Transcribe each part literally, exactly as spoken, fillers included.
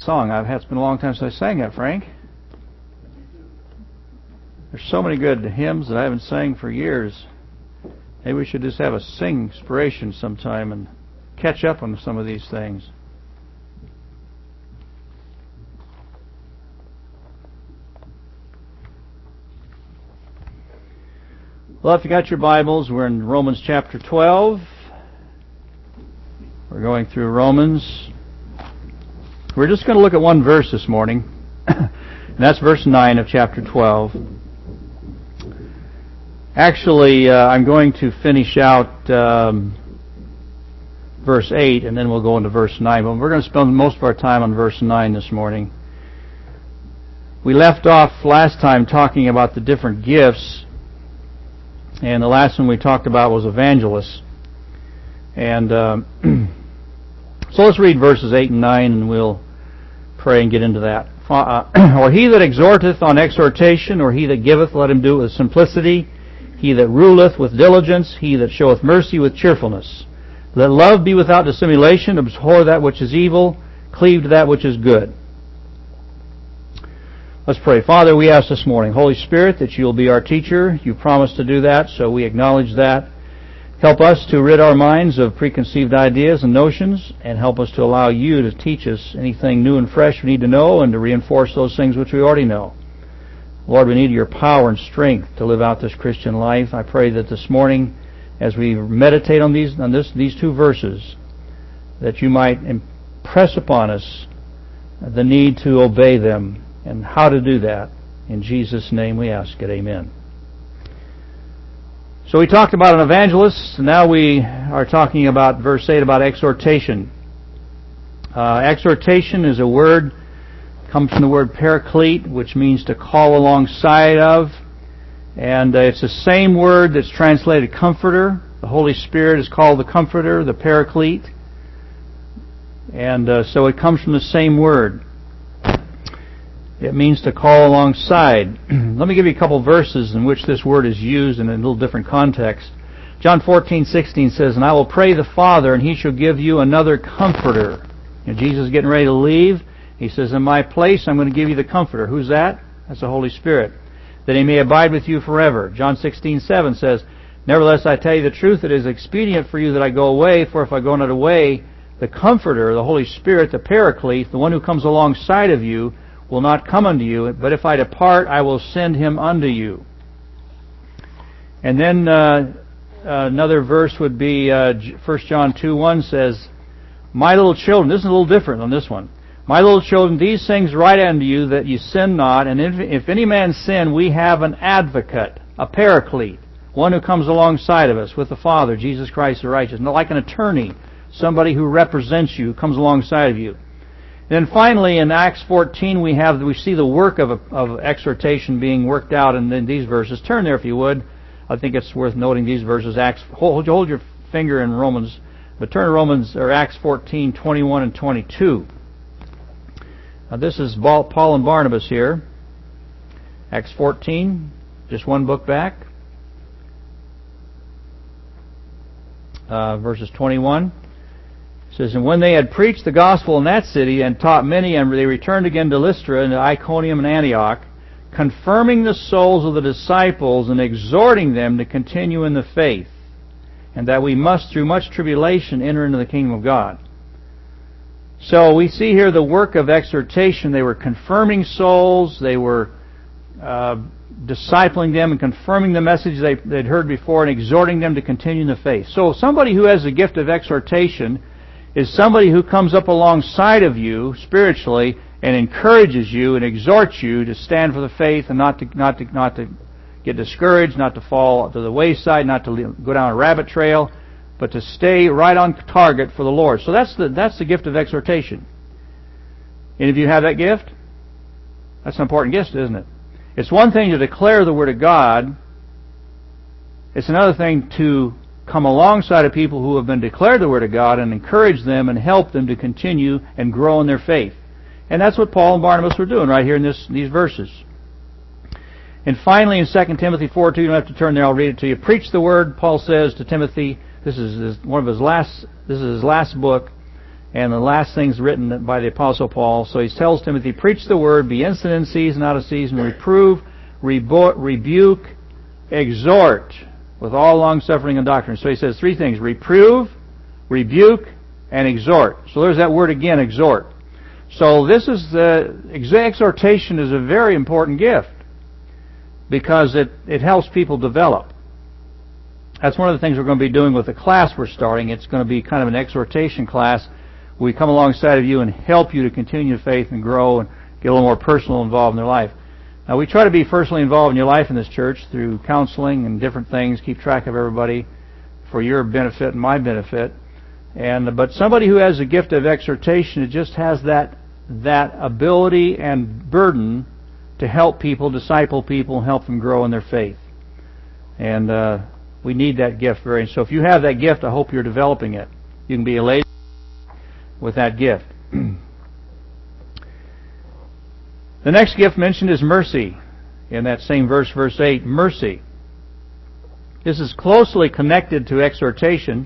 Song. I've had, it's been a long time since I sang that, Frank. There's so many good hymns that I haven't sang for years. Maybe we should just have a sing inspiration sometime and catch up on some of these things. Well, if you got your Bibles, we're in Romans chapter twelve. We're going through Romans. We're just going to look at one verse this morning, and that's verse nine of chapter twelve. Actually, uh, I'm going to finish out um, verse eight, and then we'll go into verse nine. But we're going to spend most of our time on verse nine this morning. We left off last time talking about the different gifts, and the last one we talked about was evangelists. And um, so let's read verses eight and nine, and we'll pray and get into that. Uh, or he that exhorteth on exhortation, or he that giveth, let him do it with simplicity. He that ruleth with diligence, he that showeth mercy with cheerfulness. Let love be without dissimulation, abhor that which is evil, cleave to that which is good. Let's pray. Father, we ask this morning, Holy Spirit, that you'll be our teacher. You promised to do that, so we acknowledge that. Help us to rid our minds of preconceived ideas and notions, and help us to allow you to teach us anything new and fresh we need to know, and to reinforce those things which we already know. Lord, we need your power and strength to live out this Christian life. I pray that this morning, as we meditate on these on this these two verses, that you might impress upon us the need to obey them and how to do that. In Jesus' name we ask it. Amen. So we talked about an evangelist, and now we are talking about verse eight, about exhortation. Uh, exhortation is a word, comes from the word paraclete, which means to call alongside of. And uh, it's the same word that's translated comforter. The Holy Spirit is called the comforter, the paraclete. And uh, so it comes from the same word. It means to call alongside. Let me give you a couple verses in which this word is used in a little different context. John fourteen sixteen says, "And I will pray the Father, and He shall give you another comforter." You know, Jesus is getting ready to leave. He says, "In my place, I'm going to give you the comforter." Who's that? That's the Holy Spirit. "That He may abide with you forever." John sixteen seven says, "Nevertheless, I tell you the truth, it is expedient for you that I go away, for if I go not away, the comforter, the Holy Spirit, the paraclete, the one who comes alongside of you, will not come unto you, but if I depart, I will send him unto you." And then uh, another verse would be uh, First John two one says, "My little children," this is a little different on this one, "My little children, these things write unto you, that you sin not. And if, if any man sin, we have an advocate," a paraclete, one who comes alongside of us with the Father, Jesus Christ the righteous, not like an attorney, somebody who represents you, who comes alongside of you. Then finally, in Acts fourteen, we have we see the work of, of exhortation being worked out in, in these verses. Turn there if you would. I think it's worth noting these verses. Acts, hold, hold your finger in Romans, but turn to Romans or Acts fourteen twenty-one and twenty-two. Now this is Paul and Barnabas here. Acts fourteen, just one book back, uh, verses twenty-one. It says, "And when they had preached the gospel in that city and taught many, and they returned again to Lystra and to Iconium and Antioch, confirming the souls of the disciples and exhorting them to continue in the faith, and that we must through much tribulation enter into the kingdom of God." So we see here the work of exhortation. They were confirming souls, they were uh, discipling them and confirming the message they, they'd heard before and exhorting them to continue in the faith. So somebody who has the gift of exhortation is somebody who comes up alongside of you spiritually and encourages you and exhorts you to stand for the faith and not to not to not to get discouraged, not to fall to the wayside, not to go down a rabbit trail, but to stay right on target for the Lord. So that's the that's the gift of exhortation. Any of you have that gift? That's an important gift, isn't it? It's one thing to declare the Word of God. It's another thing to come alongside of people who have been declared the Word of God and encourage them and help them to continue and grow in their faith. And that's what Paul and Barnabas were doing right here in this, these verses. And finally, in Second Timothy four two, you don't have to turn there, I'll read it to you. "Preach the Word," Paul says to Timothy. This is his, one of his last, this is his last book. And the last thing's written by the Apostle Paul. So he tells Timothy, preach the word, be instant in season, out of season, reprove, rebo- rebuke, exhort, with all long-suffering and doctrine. So he says three things: reprove, rebuke, and exhort. So there's that word again, exhort. So this is the exhortation is a very important gift because it, it helps people develop. That's one of the things we're going to be doing with the class we're starting. It's going to be kind of an exhortation class. We come alongside of you and help you to continue faith and grow and get a little more personal involved in their life. Now, we try to be personally involved in your life in this church through counseling and different things, keep track of everybody for your benefit and my benefit. And but somebody who has a gift of exhortation, it just has that that ability and burden to help people, disciple people, and help them grow in their faith. And uh, we need that gift very. So if you have that gift, I hope you're developing it. You can be elated with that gift. The next gift mentioned is mercy. In that same verse, verse eight, mercy. This is closely connected to exhortation,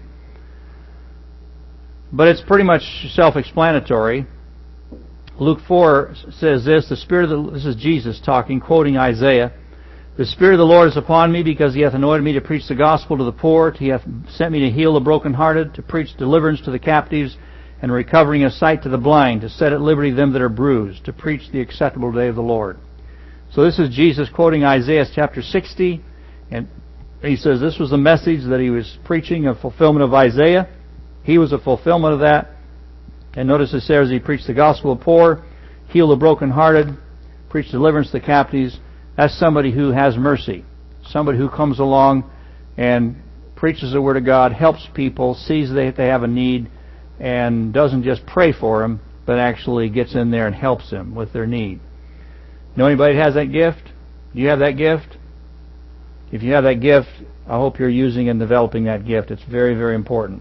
but it's pretty much self-explanatory. Luke four says this, the Spirit of the, this is Jesus talking, quoting Isaiah, the Spirit of the Lord is upon me, because He hath anointed me to preach the gospel to the poor. He hath sent me to heal the brokenhearted, to preach deliverance to the captives, and recovering of sight to the blind, to set at liberty them that are bruised, to preach the acceptable day of the Lord. So this is Jesus quoting Isaiah chapter sixty, and he says this was the message that he was preaching, a fulfillment of Isaiah. He was a fulfillment of that. And notice it says he preached the gospel of the poor, heal the brokenhearted, preach deliverance to the captives. That's somebody who has mercy. Somebody who comes along and preaches the Word of God, helps people, sees that they have a need, and doesn't just pray for them, but actually gets in there and helps them with their need. Know anybody that has that gift? Do you have that gift? If you have that gift, I hope you're using and developing that gift. It's very, very important.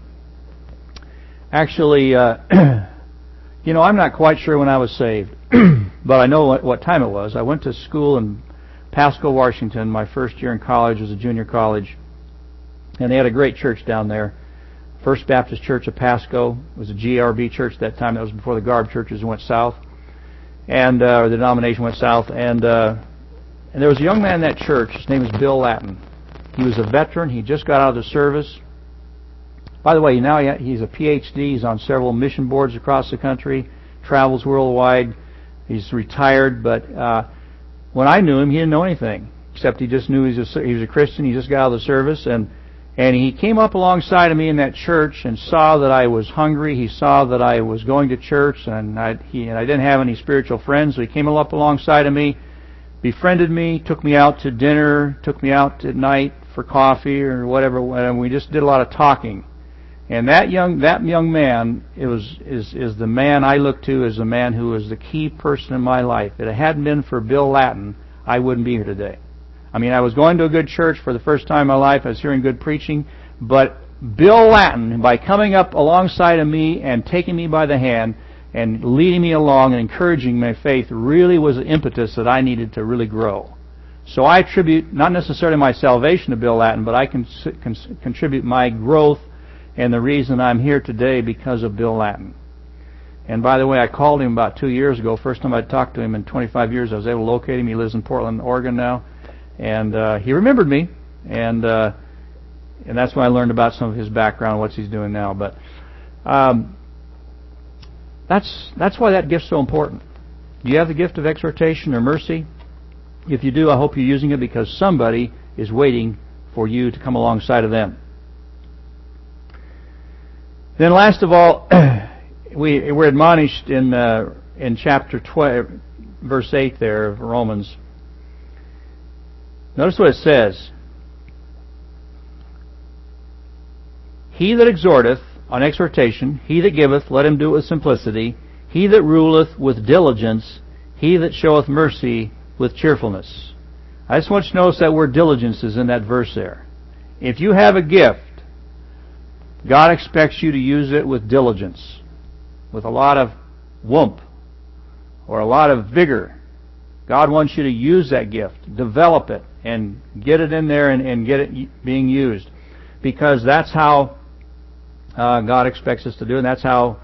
Actually, uh, you know, I'm not quite sure when I was saved, but I know what, what time it was. I went to school in Pasco, Washington. My first year in college was a junior college, and they had a great church down there. First Baptist Church of Pasco. It was a G R B church at that time. That was before the Garb churches went south, and uh, or the denomination went south. And uh, and there was a young man in that church. His name was Bill Latin. He was a veteran. He just got out of the service. By the way, now he's a P H D. He's on several mission boards across the country, travels worldwide. He's retired, but uh, when I knew him, he didn't know anything, except he just knew he was a, he was a Christian. He just got out of the service, and and he came up alongside of me in that church and saw that I was hungry. He saw that I was going to church, and I, he, and I didn't have any spiritual friends, so he came up alongside of me, befriended me, took me out to dinner, took me out at night for coffee or whatever, and we just did a lot of talking. And that young that young man it was is is the man I look to as the man who was the key person in my life. If it hadn't been for Bill Latin, I wouldn't be here today. I mean, I was going to a good church for the first time in my life. I was hearing good preaching, but Bill Latin, by coming up alongside of me and taking me by the hand and leading me along and encouraging my faith, really was the impetus that I needed to really grow. So I attribute not necessarily my salvation to Bill Latin, but I can, can contribute my growth and the reason I'm here today because of Bill Latin. And by the way, I called him about two years ago. First time I talked to him in twenty-five years. I was able to locate him. He lives in Portland, Oregon now. And uh, he remembered me. And uh, and that's when I learned about some of his background, what he's doing now. But um, that's that's why that gift's so important. Do you have the gift of exhortation or mercy? If you do, I hope you're using it because somebody is waiting for you to come alongside of them. Then last of all, we, we're admonished in uh, in chapter twelve, verse eight there of Romans. Notice what it says. He that exhorteth on exhortation, he that giveth, let him do it with simplicity. He that ruleth with diligence, he that showeth mercy with cheerfulness. I just want you to notice that word diligence is in that verse there. If you have a gift, God expects you to use it with diligence, with a lot of whoomp, or a lot of vigor. God wants you to use that gift, develop it, and get it in there and, and get it being used. Because that's how uh, God expects us to do, and that's how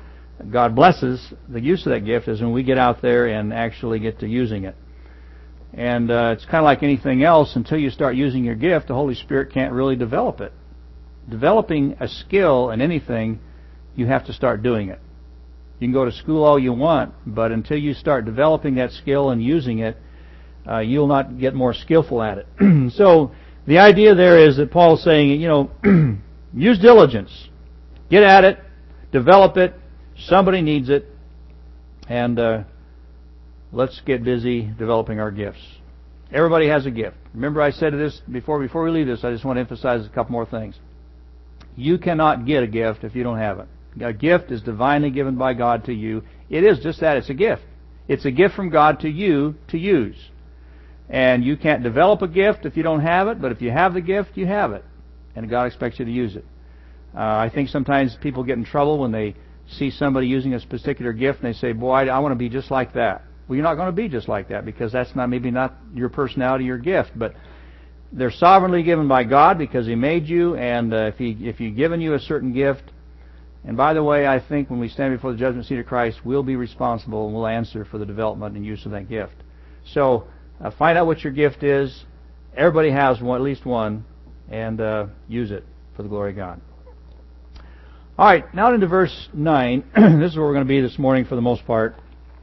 God blesses the use of that gift is when we get out there and actually get to using it. And uh, it's kind of like anything else. Until you start using your gift, the Holy Spirit can't really develop it. Developing a skill in anything, you have to start doing it. You can go to school all you want, but until you start developing that skill and using it, uh, you'll not get more skillful at it. So the idea there is that Paul's saying, you know, use diligence. Get at it. Develop it. Somebody needs it. And uh, let's get busy developing our gifts. Everybody has a gift. Remember I said this before, before we leave this, I just want to emphasize a couple more things. You cannot get a gift if you don't have it. A gift is divinely given by God to you. It is just that. It's a gift. It's a gift from God to you to use. And you can't develop a gift if you don't have it, but if you have the gift, you have it. And God expects you to use it. Uh, I think sometimes people get in trouble when they see somebody using a particular gift and they say, boy, I, I want to be just like that. Well, you're not going to be just like that because that's not maybe not your personality, your gift. But they're sovereignly given by God because He made you, and uh, if He if He's given you a certain gift, and by the way, I think when we stand before the judgment seat of Christ, we'll be responsible and we'll answer for the development and use of that gift. So uh, find out what your gift is. Everybody has one, at least one, and uh, use it for the glory of God. All right, now into verse nine. This is where we're going to be this morning for the most part.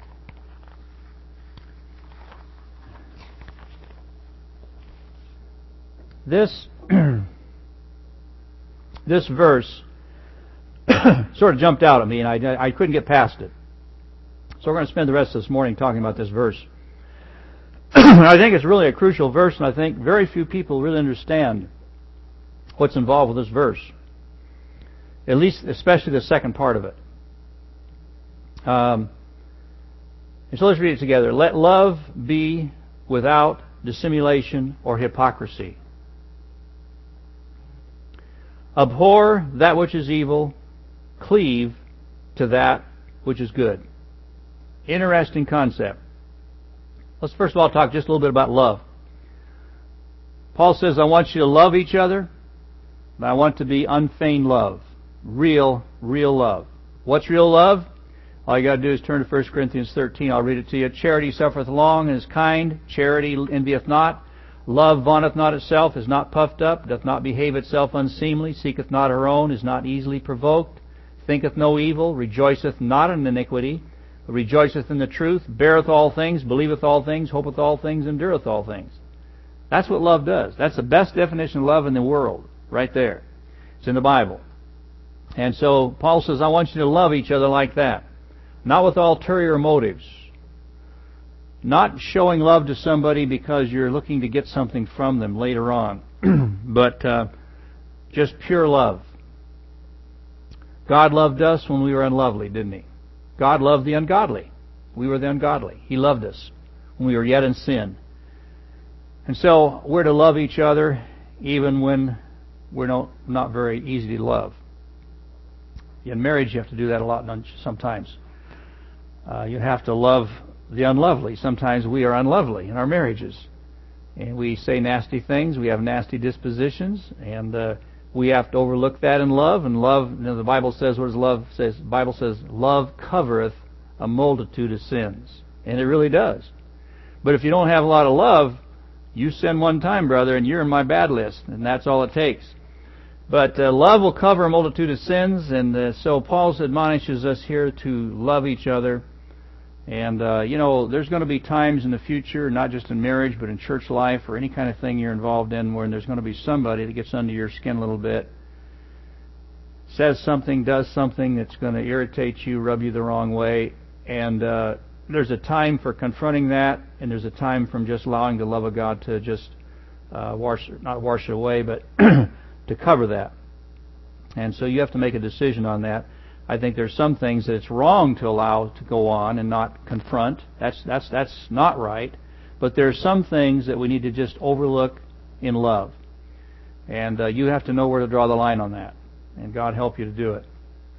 This this verse sort of jumped out at me, and I, I couldn't get past it. So we're going to spend the rest of this morning talking about this verse. I think it's really a crucial verse, and I think very few people really understand what's involved with this verse. At least, especially the second part of it. Um, so let's read it together. Let love be without dissimulation or hypocrisy. Abhor that which is evil, cleave to that which is good. Interesting concept. Let's first of all talk just a little bit about love. Paul says, I want you to love each other, but I want it to be unfeigned love. Real, real love. What's real love? All you got to do is turn to First Corinthians thirteen. I'll read it to you. Charity suffereth long and is kind. Charity envieth not. Love vaunteth not itself, is not puffed up, doth not behave itself unseemly, seeketh not her own, is not easily provoked, thinketh no evil, rejoiceth not in iniquity, but rejoiceth in the truth, beareth all things, believeth all things, hopeth all things, endureth all things. That's what love does. That's the best definition of love in the world, right there. It's in the Bible. And so Paul says, I want you to love each other like that. Not with ulterior motives. Not showing love to somebody because you're looking to get something from them later on. but uh, just pure love. God loved us when we were unlovely, didn't He? God loved the ungodly. We were the ungodly. He loved us when we were yet in sin. And so we're to love each other even when we're not, not very easy to love. In marriage, you have to do that a lot sometimes. Uh, you have to love the unlovely. Sometimes we are unlovely in our marriages. And we say nasty things. We have nasty dispositions. And uh, we have to overlook that in love. And love, you know, the Bible says, what does love says? The Bible says, love covereth a multitude of sins. And it really does. But if you don't have a lot of love, you sin one time, brother, and you're in my bad list. And that's all it takes. But uh, love will cover a multitude of sins, and uh, so Paul admonishes us here to love each other. And, uh, you know, there's going to be times in the future, not just in marriage, but in church life or any kind of thing you're involved in, where there's going to be somebody that gets under your skin a little bit, says something, does something that's going to irritate you, rub you the wrong way. And uh, there's a time for confronting that, and there's a time from just allowing the love of God to just uh, wash, not wash it away, but to cover that. And so you have to make a decision on that. I think there's some things that it's wrong to allow to go on and not confront. That's that's that's not right. But there's some things that we need to just overlook in love. And uh, you have to know where to draw the line on that. And God help you to do it.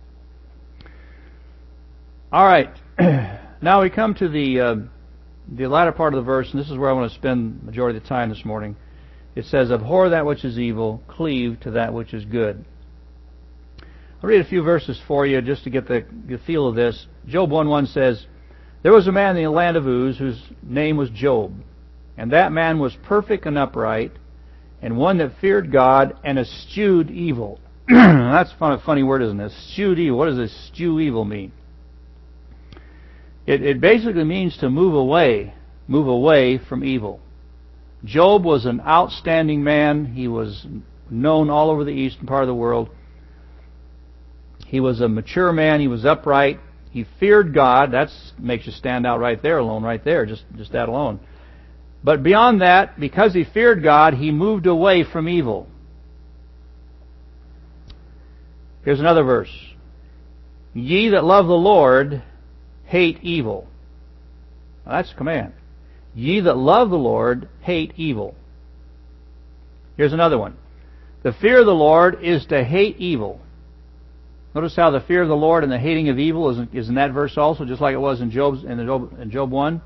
All right. Now we come to the uh, the latter part of the verse, and this is where I want to spend the majority of the time this morning. It says, abhor that which is evil, cleave to that which is good. I'll read a few verses for you just to get the, the feel of this. Job one one says, "There was a man in the land of Uz whose name was Job, and that man was perfect and upright, and one that feared God and eschewed evil." That's a funny, funny word, isn't it? Eschewed evil. What does eschew evil mean? It, it basically means to move away, move away from evil. Job was an outstanding man. He was known all over the eastern part of the world. He was a mature man. He was upright. He feared God. That makes you stand out right there alone, right there, just, just that alone. But beyond that, because he feared God, he moved away from evil. Here's another verse. "Ye that love the Lord hate evil." Now that's a command. "Ye that love the Lord hate evil." Here's another one. "The fear of the Lord is to hate evil." Notice how the fear of the Lord and the hating of evil is, is in that verse also, just like it was in Job's in, the Job, in Job one.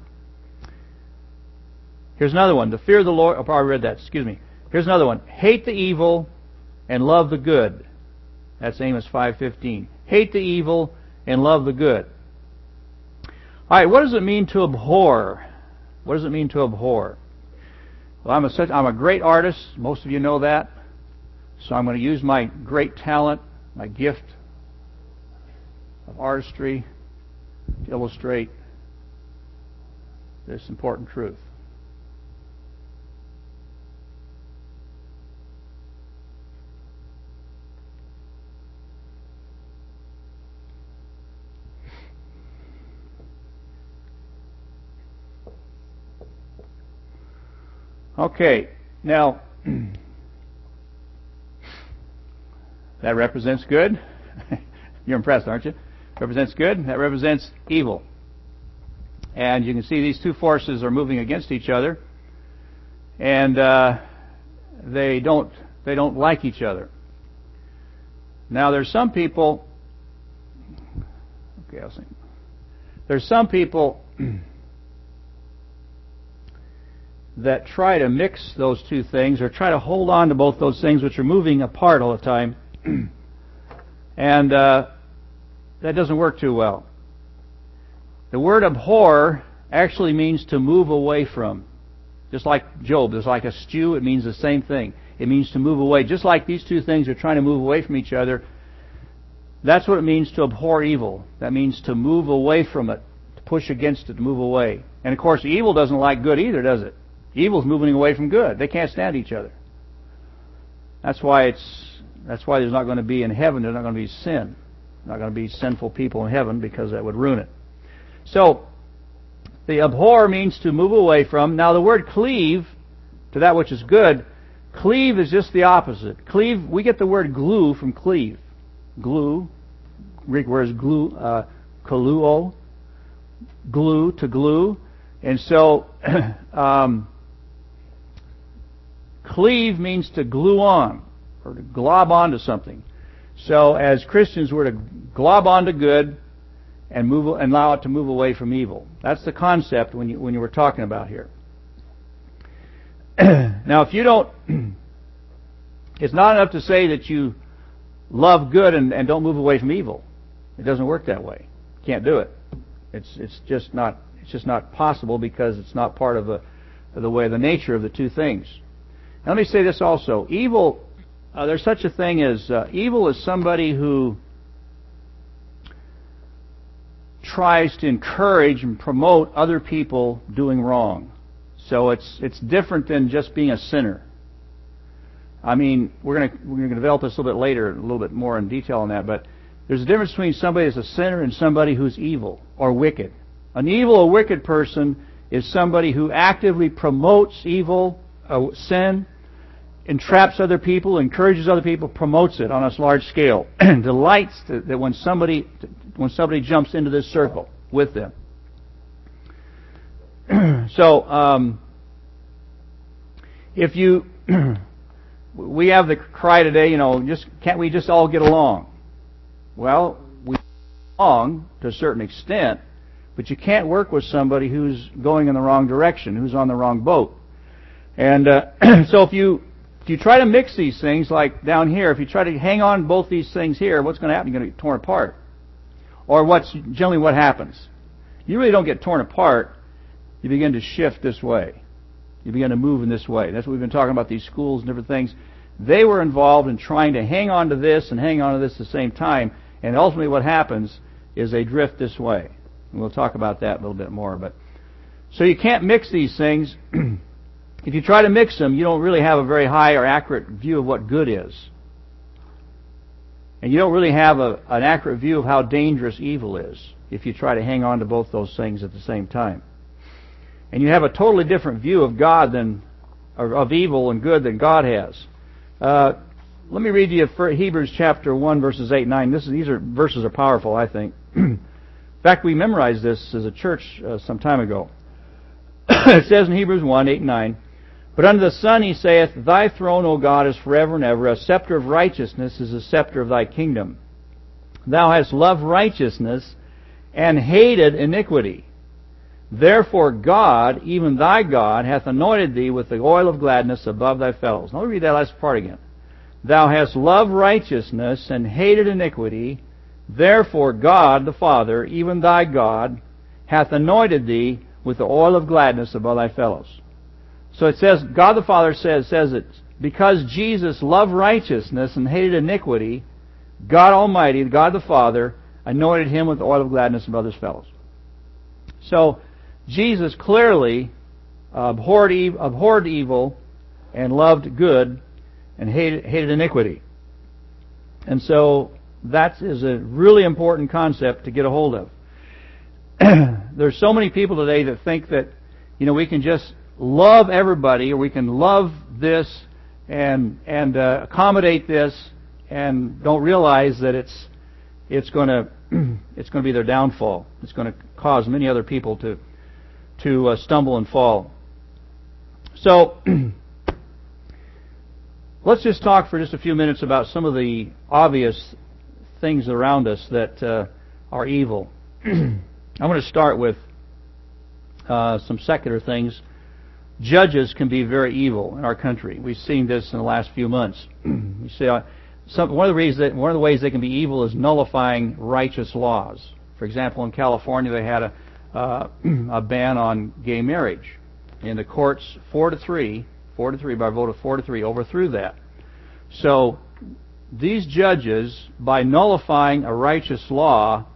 Here's another one. The fear of the Lord... Oh, I read that. Excuse me. Here's another one. "Hate the evil and love the good." That's Amos five fifteen. Hate the evil and love the good. All right, what does it mean to abhor? What does it mean to abhor? Well, I'm a, such, I'm a great artist. Most of you know that. So I'm going to use my great talent, my gift of artistry to illustrate this important truth. Okay, now that represents good. You're impressed, aren't you? Represents good. That represents evil. And you can see these two forces are moving against each other, and uh, they don't they don't like each other. Now, there's some people. Okay, I'll see. There's some people that try to mix those two things, or try to hold on to both those things, which are moving apart all the time, and uh, that doesn't work too well. The word abhor actually means to move away from. Just like Job, there's like eschew, it means the same thing. It means to move away. Just like these two things are trying to move away from each other, that's what it means to abhor evil. That means to move away from it, to push against it, to move away. And of course, evil doesn't like good either, does it? Evil's moving away from good. They can't stand each other. That's why it's that's why there's not going to be in heaven, there's not going to be sin. Not going to be sinful people in heaven, because that would ruin it. So, the abhor means to move away from. Now, the word cleave to that which is good, cleave is just the opposite. Cleave, we get the word glue from cleave. Glue, Greek word is glue, uh, kaluo, glue, to glue. And so, um, cleave means to glue on, or to glob onto something. So, as Christians, we're to glob onto good and move and allow it to move away from evil. That's the concept when you when you were talking about here. Now, if you don't, it's not enough to say that you love good and, and don't move away from evil. It doesn't work that way. You can't do it. It's it's just not it's just not possible, because it's not part of the of the way the nature of the two things. Now, let me say this also. Evil. Uh, there's such a thing as uh, evil is somebody who tries to encourage and promote other people doing wrong. So it's it's different than just being a sinner. I mean, we're going to we're going to develop this a little bit later, a little bit more in detail on that. But there's a difference between somebody who's a sinner and somebody who's evil or wicked. An evil or wicked person is somebody who actively promotes evil, uh, sin, entraps other people, encourages other people, promotes it on a large scale, delights to, that when somebody when somebody jumps into this circle with them. So, um, if you, we have the cry today, you know, just can't we just all get along? Well, we get along to a certain extent, but you can't work with somebody who's going in the wrong direction, who's on the wrong boat. And uh, so if you If you try to mix these things, like down here, if you try to hang on to both these things here, what's going to happen? You're going to get torn apart. Or what's generally what happens? You really don't get torn apart. You begin to shift this way. You begin to move in this way. That's what we've been talking about, these schools and different things. They were involved in trying to hang on to this and hang on to this at the same time. And ultimately what happens is they drift this way. And we'll talk about that a little bit more. But so you can't mix these things. If you try to mix them, you don't really have a very high or accurate view of what good is. And you don't really have a, an accurate view of how dangerous evil is if you try to hang on to both those things at the same time. And you have a totally different view of God than, or of evil and good than God has. Uh, let me read you Hebrews chapter one, verses eight and nine. This is, these are verses are powerful, I think. In fact, we memorized this as a church uh, some time ago. It says in Hebrews one, eight and nine, "But unto the Son he saith, Thy throne, O God, is forever and ever. A scepter of righteousness is the scepter of Thy kingdom. Thou hast loved righteousness and hated iniquity. Therefore God, even Thy God, hath anointed Thee with the oil of gladness above Thy fellows." Now let me read that last part again. "Thou hast loved righteousness and hated iniquity. Therefore God, the Father, even Thy God, hath anointed Thee with the oil of gladness above Thy fellows." So it says, God the Father says, says it, because Jesus loved righteousness and hated iniquity, God Almighty, God the Father, anointed Him with the oil of gladness above His fellows. So Jesus clearly abhorred, ev- abhorred evil and loved good and hated, hated iniquity. And so that is a really important concept to get a hold of. There's so many people today that think that, you know, we can just love everybody, or we can love this and and uh, accommodate this, and don't realize that it's it's going to it's going to be their downfall. It's going to cause many other people to to uh, stumble and fall. So let's just talk for just a few minutes about some of the obvious things around us that uh, are evil. I'm going to start with uh, some secular things. Judges can be very evil in our country. We've seen this in the last few months. You see, uh, some, one of the reasons that, one of the ways they can be evil is nullifying righteous laws. For example, in California, they had a uh, a ban on gay marriage, and the courts four to three, four to three by a vote of four to three overthrew that. So these judges, by nullifying a righteous law,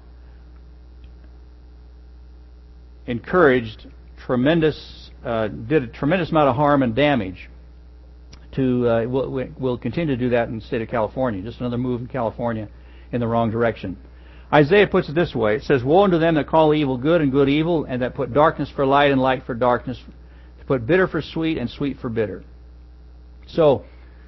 encouraged tremendous. Uh, did a tremendous amount of harm and damage to, uh, we'll, we'll continue to do that in the state of California. Just another move in California in the wrong direction. Isaiah puts it this way. It says, "Woe unto them that call evil good and good evil, and that put darkness for light and light for darkness, to put bitter for sweet and sweet for bitter." So,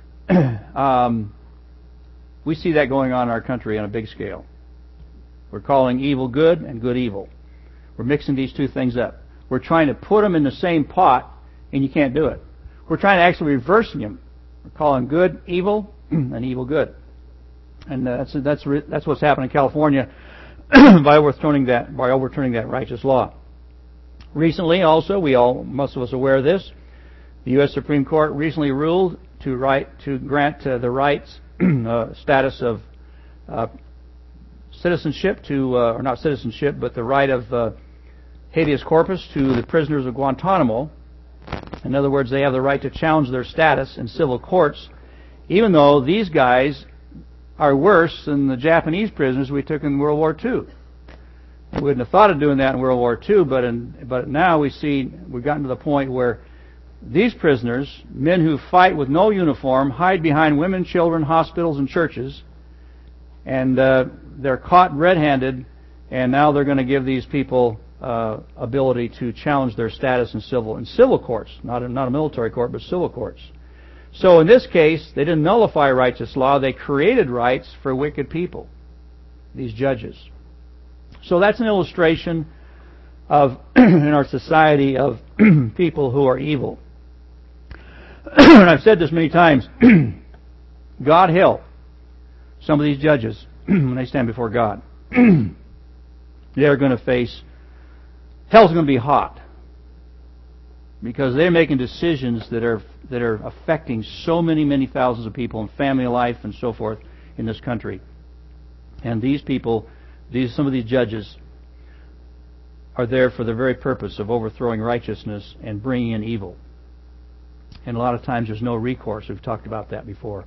um, we see that going on in our country on a big scale. We're calling evil good and good evil. We're mixing these two things up. We're trying to put them in the same pot, and you can't do it. We're trying to actually reverse them. We're calling good evil and evil good, and uh, that's that's that's what's happened in California by overturning that by overturning that righteous law. Recently, also, we all most of us are aware of this. The U S Supreme Court recently ruled to right to grant uh, the rights uh, status of uh, citizenship to, uh, or not citizenship, but the right of uh, habeas corpus to the prisoners of Guantanamo. In other words, they have the right to challenge their status in civil courts, even though these guys are worse than the Japanese prisoners we took in World War Two. We wouldn't have thought of doing that in World War Two, but in, but now we see we've gotten to the point where these prisoners, men who fight with no uniform, hide behind women, children, hospitals, and churches, and uh, they're caught red-handed, and now they're going to give these people Uh, ability to challenge their status in civil in civil courts, not a, not a military court, but civil courts. So in this case, they didn't nullify righteous law; they created rights for wicked people, these judges. So that's an illustration of in our society of people who are evil. And I've said this many times. God help some of these judges when they stand before God. They're going to face Hell's going to be hot. because they're making decisions that are that are affecting so many, many thousands of people and family life and so forth in this country. And these people, these some of these judges, are there for the very purpose of overthrowing righteousness and bringing in evil. And a lot of times there's no recourse. We've talked about that before.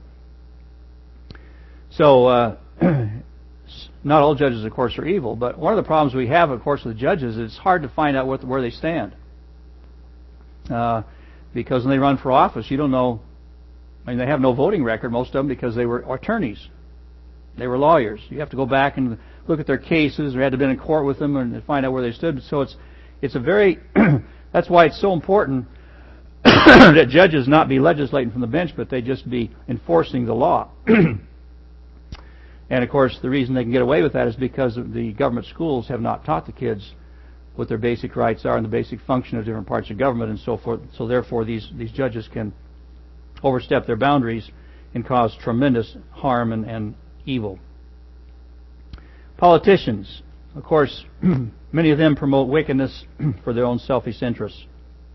So, uh, not all judges, of course, are evil, but one of the problems we have, of course, with judges is it's hard to find out what, where they stand. Uh, because when they run for office, you don't know. I mean, they have no voting record, most of them, because they were attorneys. They were lawyers. You have to go back and look at their cases, or had to been in court with them and find out where they stood. So it's it's a very that's why it's so important that judges not be legislating from the bench, but they just be enforcing the law. And of course, the reason they can get away with that is because the government schools have not taught the kids what their basic rights are and the basic function of different parts of government and so forth. So therefore, these these judges can overstep their boundaries and cause tremendous harm and, and evil. Politicians, of course, many of them promote wickedness for their own selfish interests.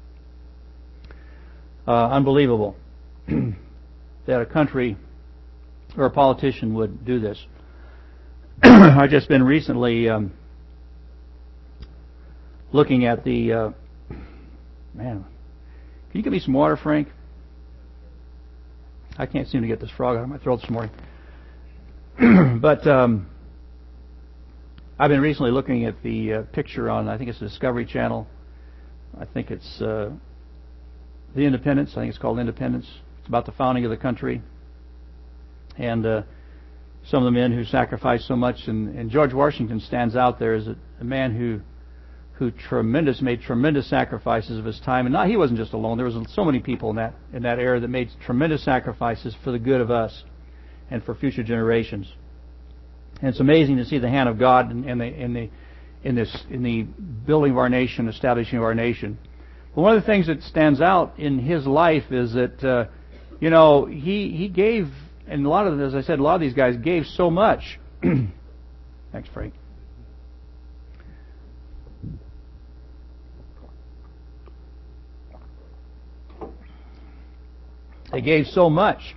Uh, unbelievable that a country or a politician would do this. I've just been recently um, looking at the uh, man. Can you give me some water, Frank? I can't seem to get this frog out of my throat this morning. But um, I've been recently looking at the uh, picture on, I think it's the Discovery Channel. I think it's uh, the Independence. I think it's called Independence. It's about the founding of the country. And uh, some of the men who sacrificed so much. And, and George Washington stands out there as a, a man who who tremendous made tremendous sacrifices of his time. And not he wasn't just alone. There was so many people in that in that era that made tremendous sacrifices for the good of us and for future generations. And it's amazing to see the hand of God in, in the in the in this in the building of our nation, establishing of our nation. But one of the things that stands out in his life is that uh, you know he he gave, and a lot of as I said, a lot of these guys gave so much. Thanks, Frank. They gave so much.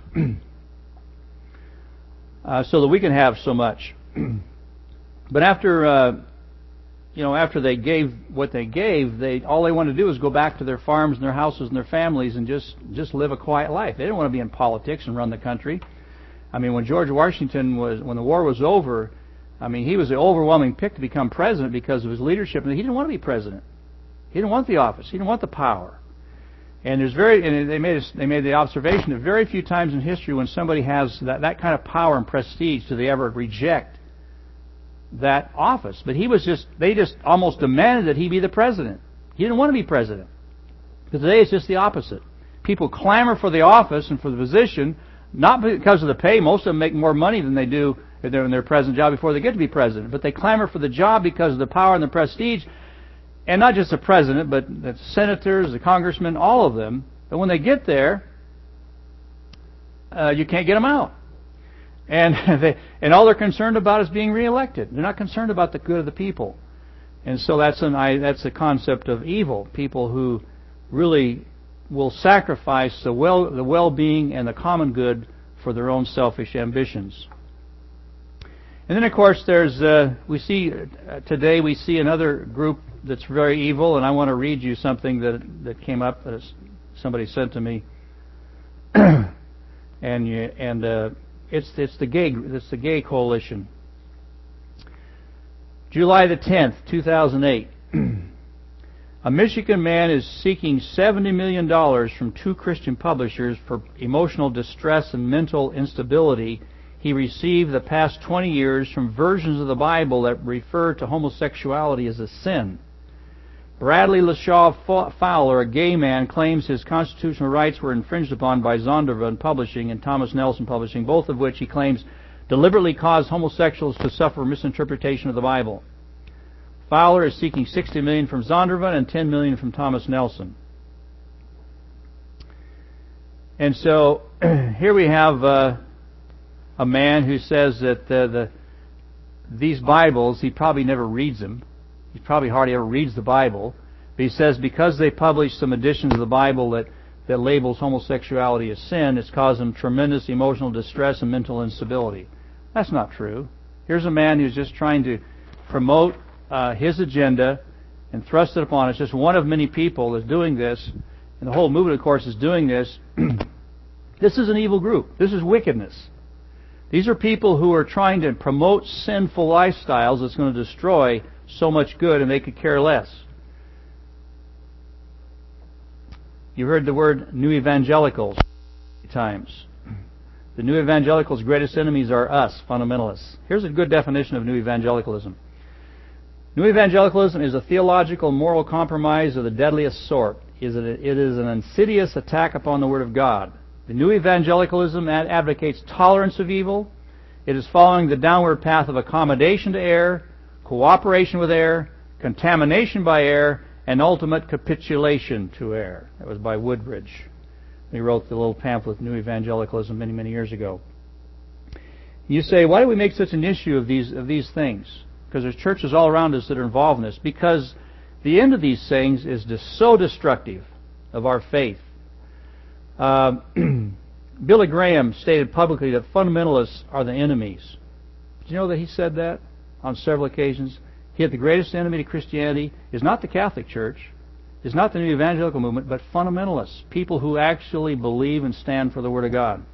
Uh, so that we can have so much. But after, uh, you know, after they gave what they gave, they all they wanted to do was go back to their farms and their houses and their families and just, just live a quiet life. They didn't want to be in politics and run the country. I mean, when George Washington was, when the war was over, I mean, he was the overwhelming pick to become president because of his leadership. And he didn't want to be president. He didn't want the office. He didn't want the power. And there's very, and they made they made the observation that very few times in history when somebody has that, that kind of power and prestige do they ever reject that office. But he was just, they just almost demanded that he be the president. He didn't want to be president. But today it's just the opposite. People clamor for the office and for the position, not because of the pay. Most of them make more money than they do if they're in their present job before they get to be president. But they clamor for the job because of the power and the prestige. And not just the president, but the senators, the congressmen, all of them. But when they get there, uh, you can't get them out. And they, and all they're concerned about is being reelected. They're not concerned about the good of the people. And so that's an I, that's the concept of evil. People who really will sacrifice the well the well-being and the common good for their own selfish ambitions. And then, of course, there's uh, we see uh, today we see another group that's very evil, and I want to read you something that that came up that somebody sent to me, and you, and uh, it's it's the gay it's the gay coalition. July the tenth, two thousand eight. A Michigan man is seeking seventy million dollars from two Christian publishers for emotional distress and mental instability he received the past twenty years from versions of the Bible that refer to homosexuality as a sin. Bradley LaShaw Fowler, a gay man, claims his constitutional rights were infringed upon by Zondervan Publishing and Thomas Nelson Publishing, both of which he claims deliberately caused homosexuals to suffer misinterpretation of the Bible. Fowler is seeking sixty million dollars from Zondervan and ten million dollars from Thomas Nelson. And so here we have uh, a man who says that uh, the these Bibles, he probably never reads them. He probably hardly ever reads the Bible. But he says because they publish some editions of the Bible that, that labels homosexuality as sin, it's caused them tremendous emotional distress and mental instability. That's not true. Here's a man who's just trying to promote uh, his agenda and thrust it upon us. Just one of many people that's doing this, and the whole movement, of course, is doing this. This is an evil group. This is wickedness. These are people who are trying to promote sinful lifestyles that's going to destroy so much good, and they could care less. You heard the word new evangelicals many times. The new evangelicals' greatest enemies are us, fundamentalists. Here's a good definition of new evangelicalism. New evangelicalism is a theological moral compromise of the deadliest sort. It is an insidious attack upon the Word of God. The new evangelicalism advocates tolerance of evil. It is following the downward path of accommodation to error, cooperation with error, contamination by error, and ultimate capitulation to error. That was by Woodbridge. He wrote the little pamphlet, New Evangelicalism, many, many years ago. You say, why do we make such an issue of these of these things? Because there's churches all around us that are involved in this. Because the end of these things is just so destructive of our faith. Uh, Billy Graham stated publicly that fundamentalists are the enemies. Did you know that he said that on several occasions? He had the greatest enemy to Christianity is not the Catholic Church, is not the new evangelical movement, but fundamentalists, people who actually believe and stand for the Word of God.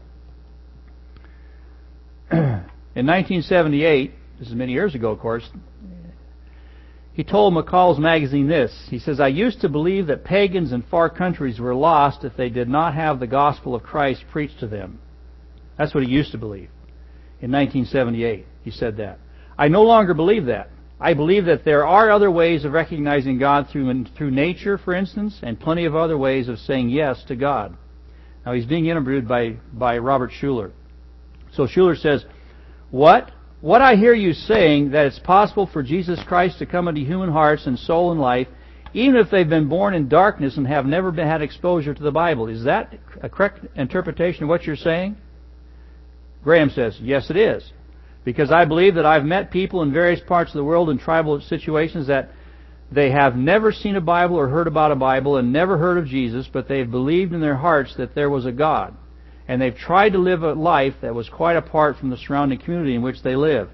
In nineteen seventy-eight, this is many years ago, of course, he told McCall's magazine this. He says, I used to believe that pagans in far countries were lost if they did not have the gospel of Christ preached to them. That's what he used to believe. In nineteen seventy-eight, he said that. I no longer believe that. I believe that there are other ways of recognizing God through through nature, for instance, and plenty of other ways of saying yes to God. Now he's being interviewed by, by Robert Schuller. So Schuller says, What? What I hear you saying, that it's possible for Jesus Christ to come into human hearts and soul and life, even if they've been born in darkness and have never been, had exposure to the Bible. Is that a correct interpretation of what you're saying? Graham says, yes, it is. Because I believe that I've met people in various parts of the world in tribal situations that they have never seen a Bible or heard about a Bible and never heard of Jesus, but they've believed in their hearts that there was a God. And they've tried to live a life that was quite apart from the surrounding community in which they lived.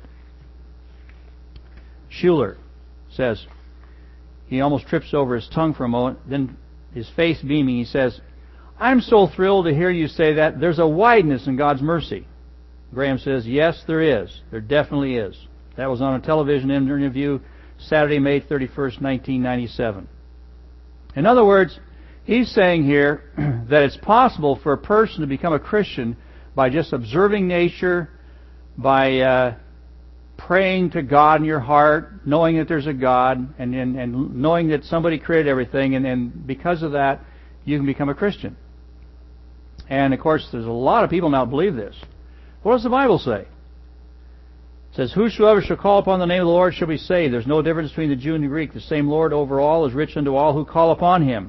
Schuller says, he almost trips over his tongue for a moment, then his face beaming, he says, I'm so thrilled to hear you say that. There's a wideness in God's mercy. Graham says, yes, there is. There definitely is. That was on a television interview Saturday, May thirty-first, nineteen ninety-seven. In other words, he's saying here that it's possible for a person to become a Christian by just observing nature, by uh, praying to God in your heart, knowing that there's a God, and, and, and knowing that somebody created everything, and, and because of that, you can become a Christian. And, of course, there's a lot of people now believe this. What does the Bible say? It says, whosoever shall call upon the name of the Lord shall be saved. There's no difference between the Jew and the Greek. The same Lord over all is rich unto all who call upon Him.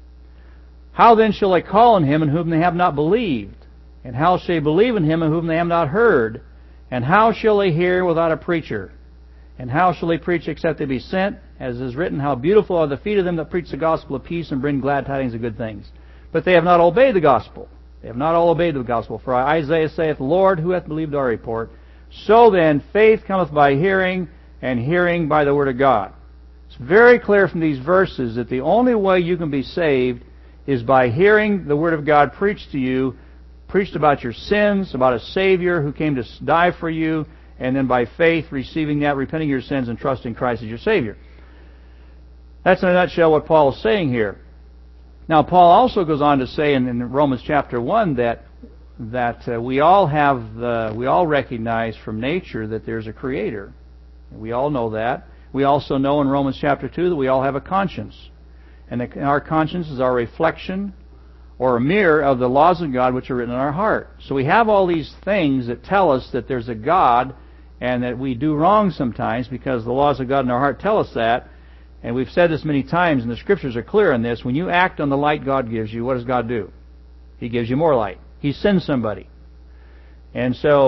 How then shall they call on Him in whom they have not believed? And how shall they believe in Him in whom they have not heard? And how shall they hear without a preacher? And how shall they preach except they be sent? As is written, how beautiful are the feet of them that preach the gospel of peace and bring glad tidings of good things. But they have not obeyed the gospel. They have not all obeyed the gospel. For Isaiah saith, Lord, who hath believed our report? So then, faith cometh by hearing, and hearing by the word of God. It's very clear from these verses that the only way you can be saved is by hearing the Word of God preached to you, preached about your sins, about a Savior who came to die for you, and then by faith receiving that, repenting of your sins, and trusting Christ as your Savior. That's in a nutshell what Paul is saying here. Now, Paul also goes on to say in, in Romans chapter one that that uh, we all have the, we all recognize from nature that there's a Creator. We all know that. We also know in Romans chapter two that we all have a conscience. And our conscience is our reflection or a mirror of the laws of God which are written in our heart. So we have all these things that tell us that there's a God and that we do wrong sometimes because the laws of God in our heart tell us that. And we've said this many times, and the Scriptures are clear on this. When you act on the light God gives you, what does God do? He gives you more light. He sends somebody. And so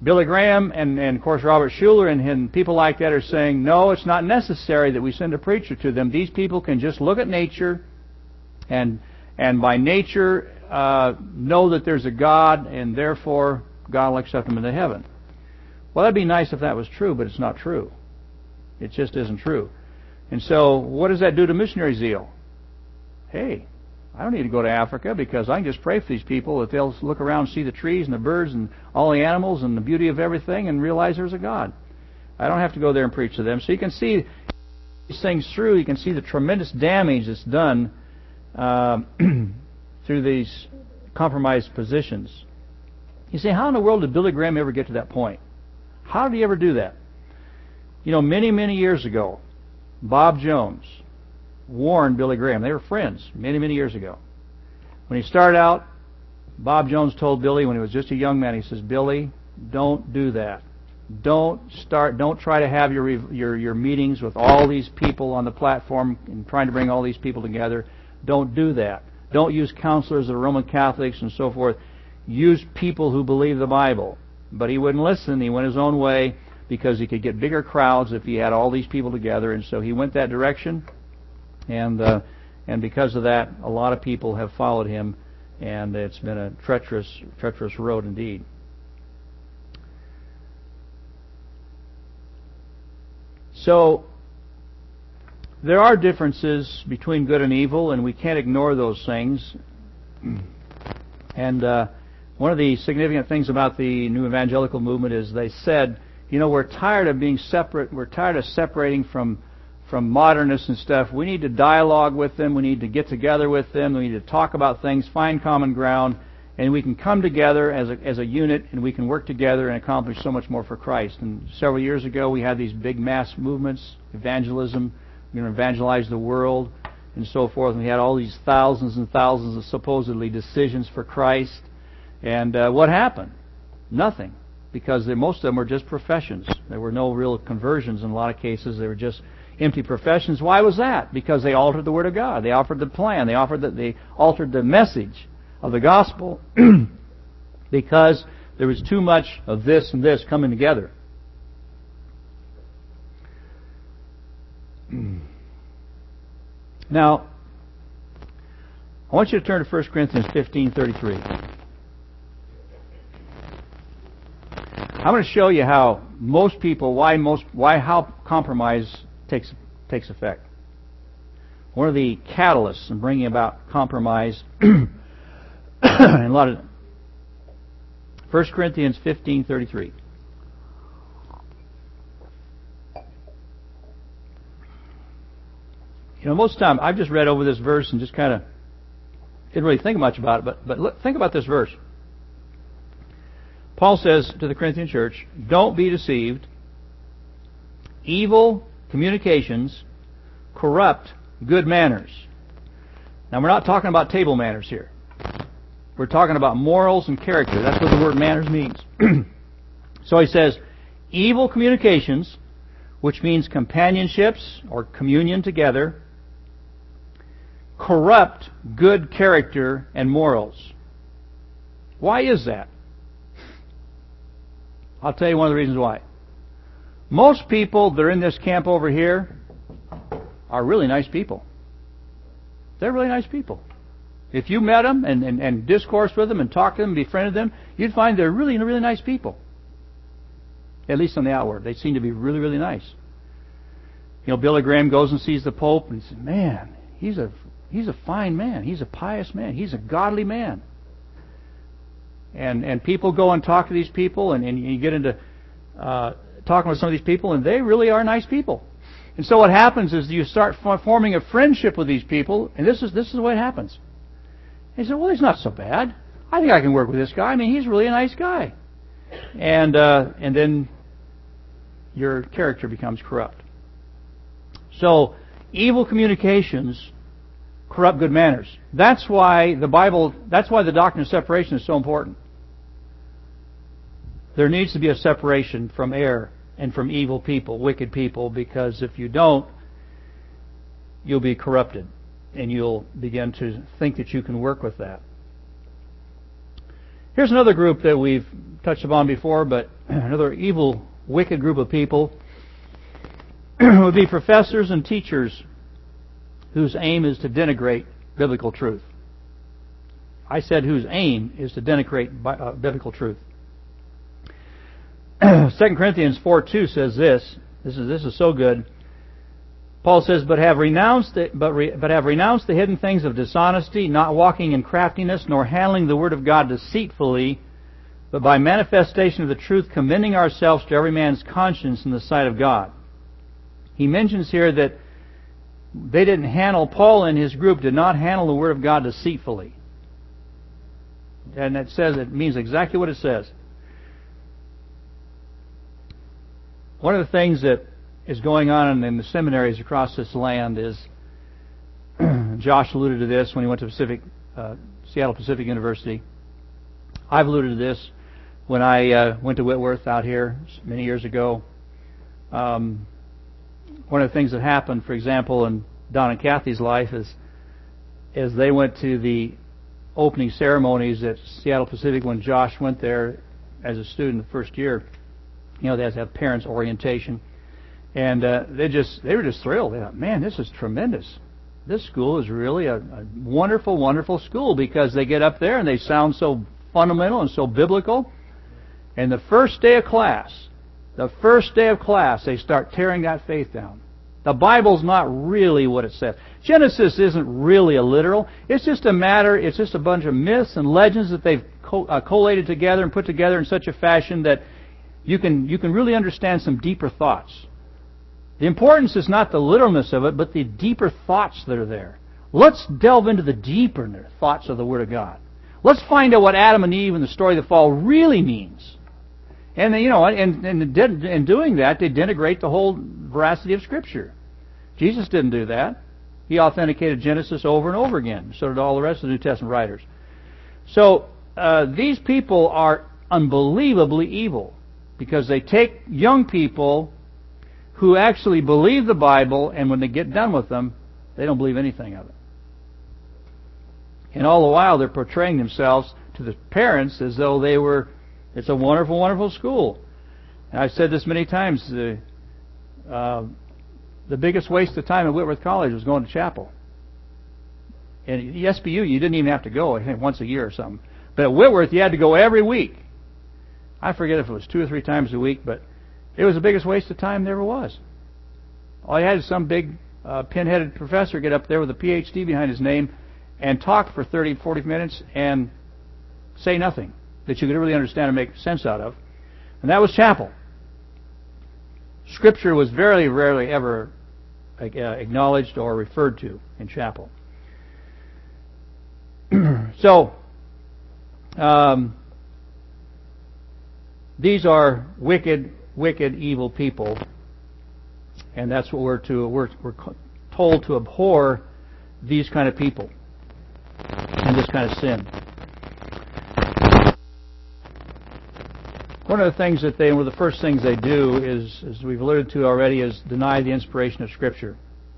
Billy Graham and, and of course Robert Schuller and, and people like that are saying, no, it's not necessary that we send a preacher to them. These people can just look at nature and and by nature uh, know that there's a God, and therefore God will accept them into heaven. Well, that'd be nice if that was true, but it's not true. It just isn't true. And so what does that do to missionary zeal? Hey, I don't need to go to Africa because I can just pray for these people that they'll look around and see the trees and the birds and all the animals and the beauty of everything and realize there's a God. I don't have to go there and preach to them. So you can see these things through. You can see the tremendous damage that's done uh, through these compromised positions. You say, how in the world did Billy Graham ever get to that point? How did he ever do that? You know, many, many years ago, Bob Jones warned Billy Graham. They were friends many, many years ago. When he started out, Bob Jones told Billy when he was just a young man, he says, Billy, don't do that. Don't start, don't try to have your, your, your meetings with all these people on the platform and trying to bring all these people together. Don't do that. Don't use counselors of the Roman Catholics and so forth. Use people who believe the Bible. But he wouldn't listen. He went his own way because he could get bigger crowds if he had all these people together. And so he went that direction. And uh, and because of that, a lot of people have followed him, and it's been a treacherous, treacherous road indeed. So there are differences between good and evil, and we can't ignore those things. And uh, one of the significant things about the New Evangelical Movement is they said, you know, we're tired of being separate. We're tired of separating from from modernists and stuff. We need to dialogue with them. We need to get together with them. We need to talk about things, find common ground, and we can come together as a, as a unit, and we can work together and accomplish so much more for Christ. And several years ago, we had these big mass movements, evangelism. We're going to evangelize the world, and so forth. And we had all these thousands and thousands of supposedly decisions for Christ. And uh, what happened? Nothing. Because they, most of them were just professions. There were no real conversions in a lot of cases. They were just empty professions. Why was that? Because they altered the Word of God. They offered the plan. They offered the, they altered the message of the gospel because there was too much of this and this coming together. Now, I want you to turn to First Corinthians fifteen thirty-three. I'm going to show you how most people, why most, why how compromise takes takes effect. One of the catalysts in bringing about compromise, and a lot of First Corinthians fifteen thirty-three. You know, most of the time I've just read over this verse and just kind of didn't really think much about it, but but look, think about this verse. Paul says to the Corinthian church, don't be deceived. Evil communications corrupt good manners. Now, we're not talking about table manners here. We're talking about morals and character. That's what the word manners means. So he says, evil communications, which means companionships or communion together, corrupt good character and morals. Why is that? I'll tell you one of the reasons why. Most people that are in this camp over here are really nice people. They're really nice people. If you met them and, and, and discoursed with them and talked to them and befriended them, you'd find they're really, really nice people. At least on the outward. They seem to be really, really nice. You know, Billy Graham goes and sees the Pope and he says, man, he's a he's a fine man. He's a pious man. He's a godly man. And and people go and talk to these people, and, and you get into uh, talking with some of these people, and they really are nice people. And so what happens is you start forming a friendship with these people, and this is this is what happens. And you say, well, he's not so bad. I think I can work with this guy. I mean, he's really a nice guy. And uh, and then your character becomes corrupt. So evil communications corrupt good manners. That's why the Bible, that's why the doctrine of separation is so important. There needs to be a separation from error and from evil people, wicked people, because if you don't, you'll be corrupted and you'll begin to think that you can work with that. Here's another group that we've touched upon before, but another evil, wicked group of people would be professors and teachers whose aim is to denigrate biblical truth. I said whose aim is to denigrate uh, biblical truth. Second Corinthians four two says this. This is this is so good. Paul says, "But have renounced the, but re, but have renounced the hidden things of dishonesty, not walking in craftiness, nor handling the word of God deceitfully, but by manifestation of the truth, commending ourselves to every man's conscience in the sight of God." He mentions here that they didn't handle, Paul and his group did not handle the word of God deceitfully. And it says, it means exactly what it says. One of the things that is going on in the seminaries across this land is, Josh alluded to this when he went to Pacific, uh, Seattle Pacific University. I've alluded to this when I uh, went to Whitworth out here many years ago. Um, one of the things that happened, for example, in Don and Kathy's life is, is they went to the opening ceremonies at Seattle Pacific when Josh went there as a student the first year. You know, they had to have parents' orientation. And uh, they just they were just thrilled. They thought, man, this is tremendous. This school is really a, a wonderful, wonderful school, because they get up there and they sound so fundamental and so biblical. And the first day of class, the first day of class, they start tearing that faith down. The Bible's not really what it says. Genesis isn't really a literal. It's just a matter, it's just a bunch of myths and legends that they've co- uh, collated together and put together in such a fashion that you can you can really understand some deeper thoughts. The importance is not the literalness of it, but the deeper thoughts that are there. Let's delve into the deeper thoughts of the Word of God. Let's find out what Adam and Eve and the story of the fall really means. And you know, and, and in doing that, they denigrate the whole veracity of Scripture. Jesus didn't do that. He authenticated Genesis over and over again. So did all the rest of the New Testament writers. So uh, these people are unbelievably evil, because they take young people who actually believe the Bible, and when they get done with them, they don't believe anything of it. And all the while, they're portraying themselves to the parents as though they were, it's a wonderful, wonderful school. And I've said this many times, the, uh, the biggest waste of time at Whitworth College was going to chapel. And at S B U, you didn't even have to go, I think, once a year or something. But at Whitworth, you had to go every week. I forget if it was two or three times a week, but it was the biggest waste of time there ever was. All you had is some big uh, pin-headed professor get up there with a P H D behind his name and talk for thirty, forty minutes and say nothing that you could really understand and make sense out of. And that was chapel. Scripture was very rarely ever uh, acknowledged or referred to in chapel. So, um, these are wicked, wicked, evil people, and that's what we're to we're, we're told to abhor these kind of people and this kind of sin. One of the things that they, one of the first things they do is, as we've alluded to already, is deny the inspiration of Scripture.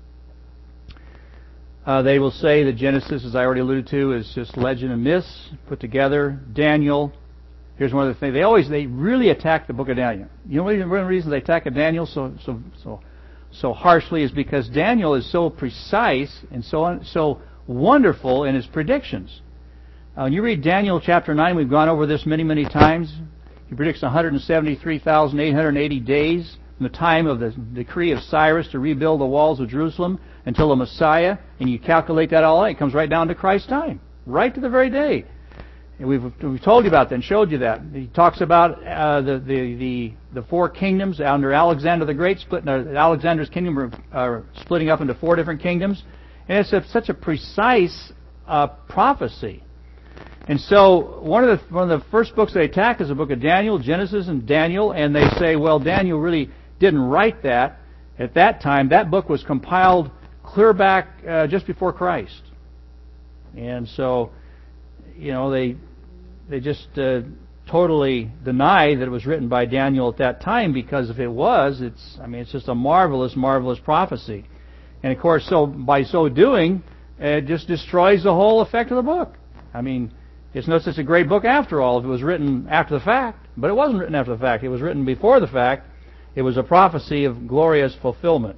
Uh, they will say that Genesis, as I already alluded to, is just legend and myths put together. Daniel. Here's one of the things. They always, they really attack the book of Daniel. You know one of the reasons they attack Daniel so so so so harshly is because Daniel is so precise and so so wonderful in his predictions. Uh, when you read Daniel chapter nine, we've gone over this many, many times. He predicts one hundred seventy-three thousand eight hundred eighty days from the time of the decree of Cyrus to rebuild the walls of Jerusalem until the Messiah, and you calculate that all out, it comes right down to Christ's time, right to the very day. And we've, we've told you about that and showed you that. He talks about uh, the, the, the, the four kingdoms under Alexander the Great, split, uh, Alexander's kingdom uh, splitting up into four different kingdoms. And it's a, such a precise uh, prophecy. And so one of the one of the first books they attack is the book of Daniel, Genesis and Daniel, and they say, well, Daniel really didn't write that at that time. That book was compiled clear back uh, just before Christ. And so, you know, they they just uh, totally deny that it was written by Daniel at that time, because if it was, it's I mean, it's just a marvelous, marvelous prophecy. And of course, so by so doing, it just destroys the whole effect of the book. I mean, It's no such a great book after all if it was written after the fact. But it wasn't written after the fact. It was written before the fact. It was a prophecy of glorious fulfillment.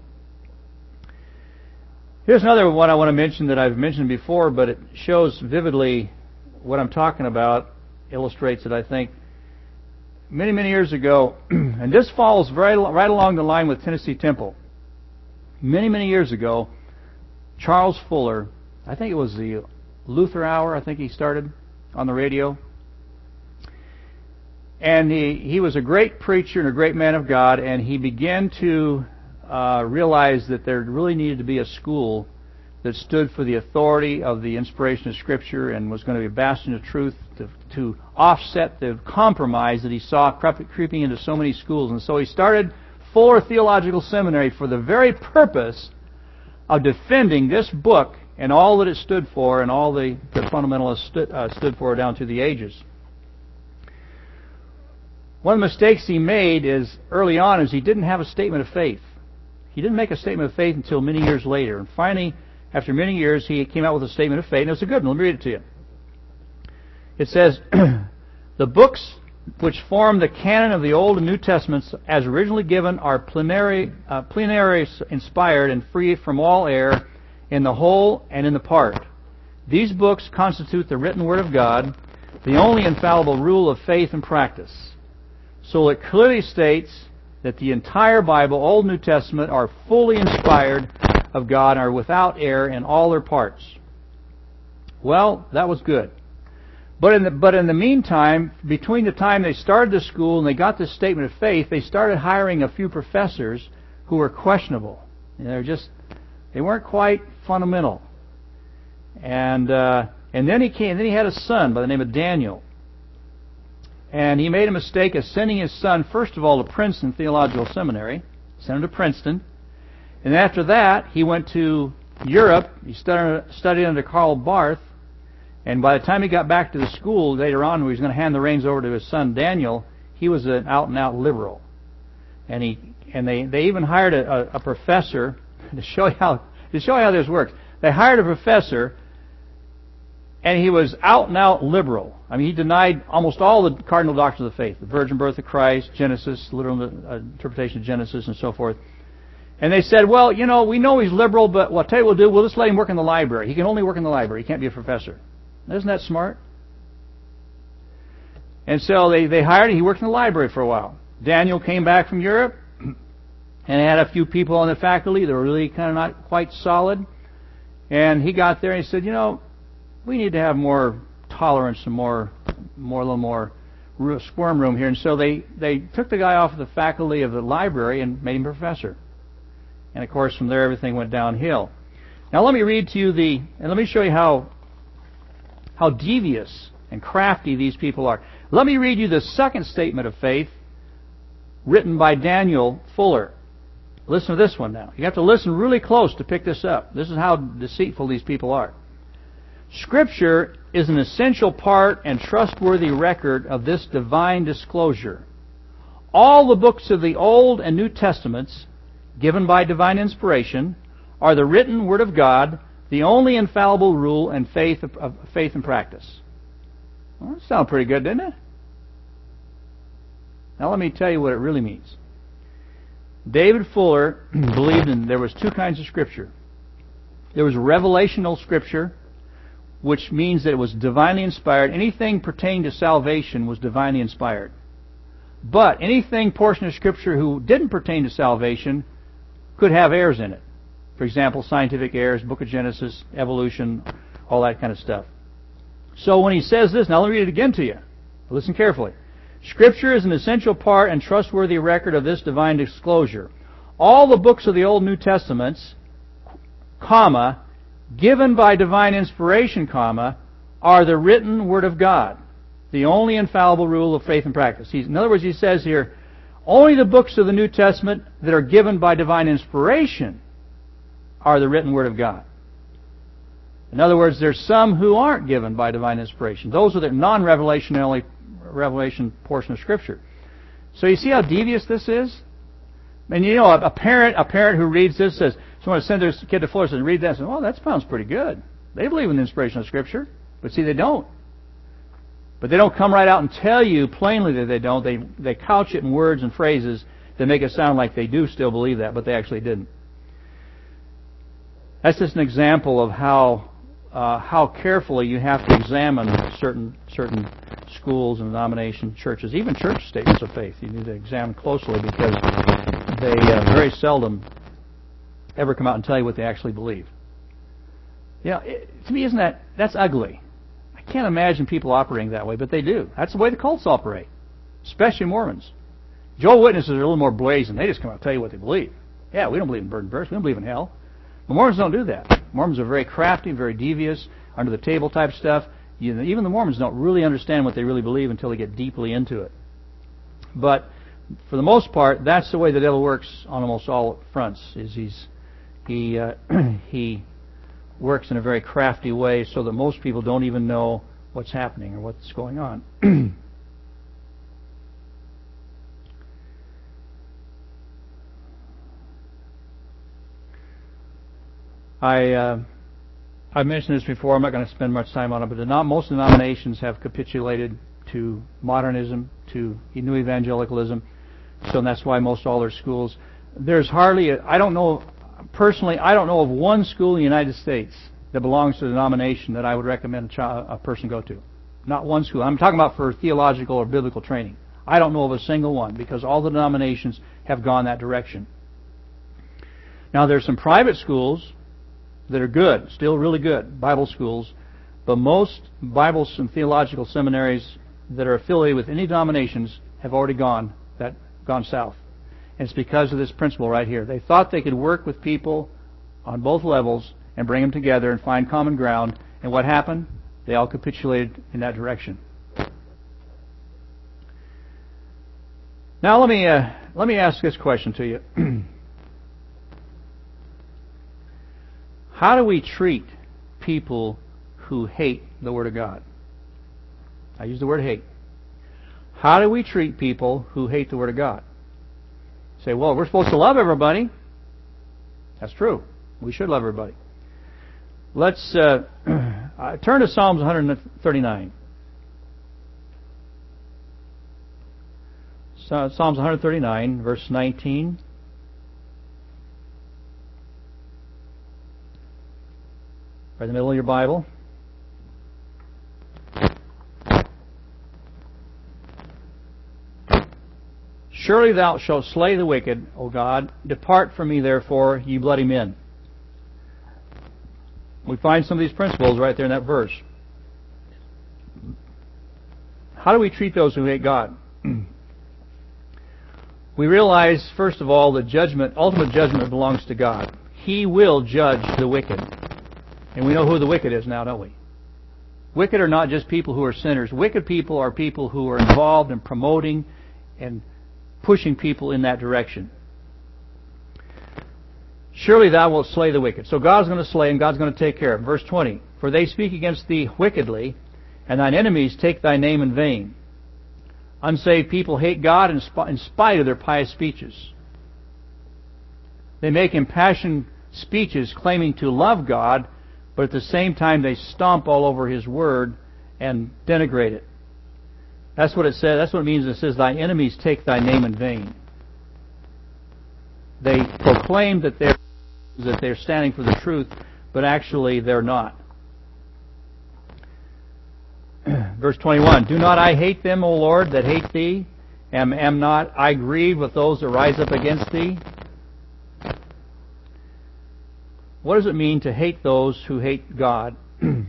Here's another one I want to mention that I've mentioned before, but it shows vividly what I'm talking about, illustrates it, I think. Many, many years ago, and this falls very right along the line with Tennessee Temple. Many, many years ago, Charles Fuller, I think it was the Luther Hour, I think he started on the radio. And he, he was a great preacher and a great man of God, and he began to uh, realize that there really needed to be a school that stood for the authority of the inspiration of Scripture and was going to be a bastion of truth to, to offset the compromise that he saw creeping into so many schools. And so he started Fuller Theological Seminary for the very purpose of defending this book and all that it stood for and all the, the fundamentalists stood, uh, stood for down through the ages. One of the mistakes he made is early on is he didn't have a statement of faith. He didn't make a statement of faith until many years later. And finally, after many years, he came out with a statement of faith, and it's a good one. Let me read it to you. It says, the books which form the canon of the Old and New Testaments as originally given are plenary, uh, plenary inspired and free from all error in the whole and in the part. These books constitute the written Word of God, the only infallible rule of faith and practice. So it clearly states that the entire Bible, Old and New Testament, are fully inspired of God and are without error in all their parts. Well, that was good. But in the, but in the meantime, between the time they started the school and they got this statement of faith, they started hiring a few professors who were questionable. And they were just, they weren't quite fundamental. And uh, and then he came. Then he had a son by the name of Daniel. And he made a mistake of sending his son, first of all, to Princeton Theological Seminary. Sent him to Princeton. And after that, he went to Europe. He studied, studied under Karl Barth. And by the time he got back to the school later on, where he was going to hand the reins over to his son Daniel, he was an out-and-out liberal. And he and they, they even hired a, a, a professor to show you how to show you how this works. They hired a professor, and he was out-and-out liberal. I mean, he denied almost all the cardinal doctrines of the faith: the virgin birth of Christ, Genesis, literal uh, interpretation of Genesis, and so forth. And they said, well, you know, we know he's liberal, but well, I'll tell you what we'll do. We'll just let him work in the library. He can only work in the library. He can't be a professor. Isn't that smart? And so they, they hired him. He worked in the library for a while. Daniel came back from Europe and had a few people on the faculty that were really kind of not quite solid. And he got there and he said, you know, we need to have more tolerance and more, more a little more squirm room here. And so they, they took the guy off of the faculty of the library and made him a professor. And of course, from there, everything went downhill. Now, let me read to you the, and let me show you how how devious and crafty these people are. Let me read you the second statement of faith written by Daniel Fuller. Listen to this one now. You have to listen really close to pick this up. This is how deceitful these people are. Scripture is an essential part and trustworthy record of this divine disclosure. All the books of the Old and New Testaments, given by divine inspiration, are the written Word of God, the only infallible rule and faith of, of faith and practice. Well, that sounds pretty good, didn't it? Now let me tell you what it really means. David Fuller believed in there was two kinds of Scripture. There was revelational Scripture, which means that it was divinely inspired. Anything pertaining to salvation was divinely inspired. But anything portion of Scripture who didn't pertain to salvation could have errors in it. For example, scientific errors, Book of Genesis, evolution, all that kind of stuff. So when he says this, now let me read it again to you. Listen carefully. Scripture is an essential part and trustworthy record of this divine disclosure. All the books of the Old and New Testaments, comma, given by divine inspiration, comma, are the written Word of God, the only infallible rule of faith and practice. He's, in other words, he says here, only the books of the New Testament that are given by divine inspiration are the written Word of God. In other words, there's some who aren't given by divine inspiration. Those are the non-revelation only revelation portion of Scripture. So you see how devious this is? And you know, a parent a parent who reads this says, someone sends their kid to Florida and read that and says, well, that sounds pretty good. They believe in the inspiration of Scripture. But see, they don't. But they don't come right out and tell you plainly that they don't. They they couch it in words and phrases that make it sound like they do still believe that, but they actually didn't. That's just an example of how uh, how carefully you have to examine certain certain schools and denomination churches, even church statements of faith. You need to examine closely because they uh, very seldom ever come out and tell you what they actually believe. You know, it, to me, isn't that that's ugly? I can't imagine people operating that way, but they do. That's the way the cults operate, especially Mormons. Jehovah's Witnesses are a little more blazing. They just come out and tell you what they believe. Yeah, we don't believe in burden burst. We don't believe in hell. But Mormons don't do that. Mormons are very crafty, very devious, under the table type stuff. You know, even the Mormons don't really understand what they really believe until they get deeply into it. But for the most part, that's the way the devil works on almost all fronts. Is he's he uh, he works in a very crafty way so that most people don't even know what's happening or what's going on. I uh, I've mentioned this before. I'm not going to spend much time on it, but not most denominations have capitulated to modernism, to new evangelicalism. So that's why most all their schools. There's hardly. A, I don't know personally. I don't know of one school in the United States that belongs to a denomination that I would recommend a, child, a person go to. Not one school. I'm talking about for theological or biblical training. I don't know of a single one because all the denominations have gone that direction. Now there's some private schools that are good, still really good, Bible schools, but most Bible and theological seminaries that are affiliated with any denominations have already gone that gone south. And it's because of this principle right here. They thought they could work with people on both levels and bring them together and find common ground. And what happened? They all capitulated in that direction. Now let me uh, let me ask this question to you. How do we treat people who hate the Word of God? I use the word hate. How do we treat people who hate the Word of God? Say, well, we're supposed to love everybody. That's true. We should love everybody. Let's uh, turn to Psalms one thirty-nine. Psalms one thirty-nine, verse nineteen. Right in the middle of your Bible. Surely thou shalt slay the wicked, O God. Depart from me, therefore, ye bloody men. We find some of these principles right there in that verse. How do we treat those who hate God? We realize, first of all, that judgment, ultimate judgment belongs to God. He will judge the wicked. And we know who the wicked is now, don't we? Wicked are not just people who are sinners. Wicked people are people who are involved in promoting and pushing people in that direction. Surely thou wilt slay the wicked. So God's going to slay and God's going to take care of them. Verse twenty. For they speak against thee wickedly, and thine enemies take thy name in vain. Unsaved people hate God in spite of their pious speeches. They make impassioned speeches claiming to love God, but at the same time they stomp all over His Word and denigrate it. That's what it says. That's what it means. It says, "Thy enemies take thy name in vain." They proclaim that they're that they're standing for the truth, but actually they're not. Verse twenty-one: Do not I hate them, O Lord, that hate Thee? Am am not I grieved with those that rise up against Thee? What does it mean to hate those who hate God? um,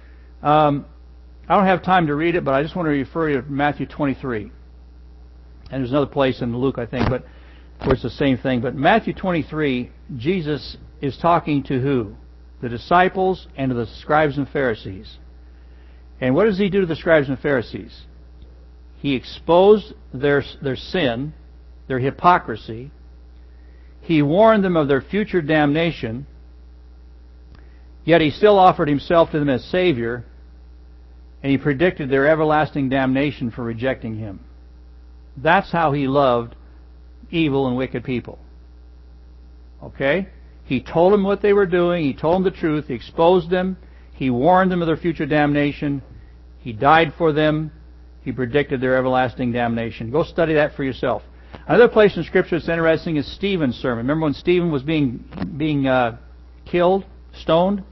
I don't have time to read it, but I just want to refer you to Matthew twenty-three. And there's another place in Luke, I think, but where it's the same thing. But Matthew twenty-three, Jesus is talking to who? The disciples and to the scribes and Pharisees. And what does He do to the scribes and Pharisees? He exposed their, their sin, their hypocrisy. He warned them of their future damnation. Yet He still offered Himself to them as Savior, and He predicted their everlasting damnation for rejecting Him. That's how He loved evil and wicked people. Okay? He told them what they were doing. He told them the truth. He exposed them. He warned them of their future damnation. He died for them. He predicted their everlasting damnation. Go study that for yourself. Another place in Scripture that's interesting is Stephen's sermon. Remember when Stephen was being being uh, killed, stoned?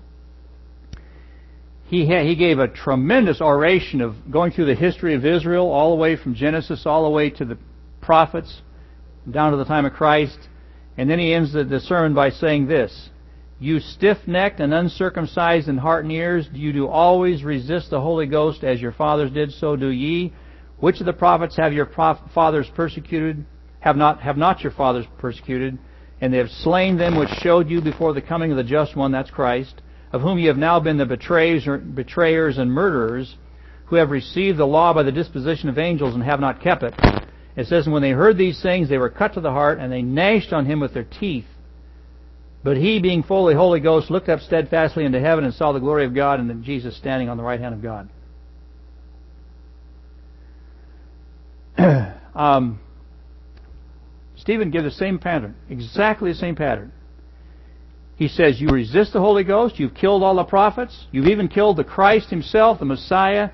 He ha- he gave a tremendous oration of going through the history of Israel, all the way from Genesis, all the way to the prophets, down to the time of Christ. And then he ends the, the sermon by saying this: "You stiff-necked and uncircumcised in heart and ears, you do always resist the Holy Ghost, as your fathers did, so do ye. Which of the prophets have your prof- fathers persecuted? Have not have not your fathers persecuted? And they have slain them which showed you before the coming of the just one," that's Christ, "of whom ye have now been the betrayers, betrayers and murderers, who have received the law by the disposition of angels and have not kept it." It says, "And when they heard these things, they were cut to the heart, and they gnashed on him with their teeth. But he, being full of the Holy Ghost, looked up steadfastly into heaven and saw the glory of God and then Jesus standing on the right hand of God." um, Stephen gives the same pattern, exactly the same pattern. He says, you resist the Holy Ghost, you've killed all the prophets, you've even killed the Christ himself, the Messiah,